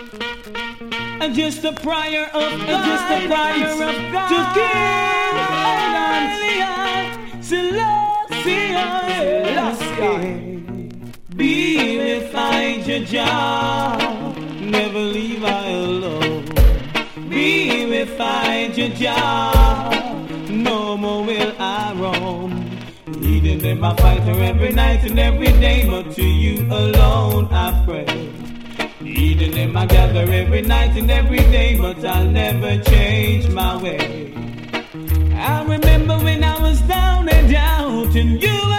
And just a prayer of God, just a prayer of God to give Selassie, be with I, Jah, never leave I alone. Be with I, Jah, no more will I roam. Leading them I fight her every night and every day, but to you alone I pray. Leading them I gather every night and every day, but I'll never change my way. I remember when I was down and out and you